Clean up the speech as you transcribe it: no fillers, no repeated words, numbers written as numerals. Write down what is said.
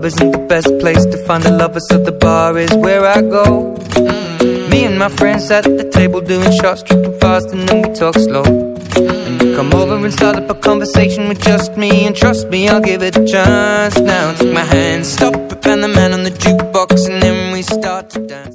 isn't the best place to find a lover, so the bar is where I go. Me and my friends at the table doing shots, tripping fast and then we talk slow. And you come over and start up a conversation with just me, and trust me, I'll give it a chance. Now take my hand, stop it, and the man on the jukebox, and then we start to dance.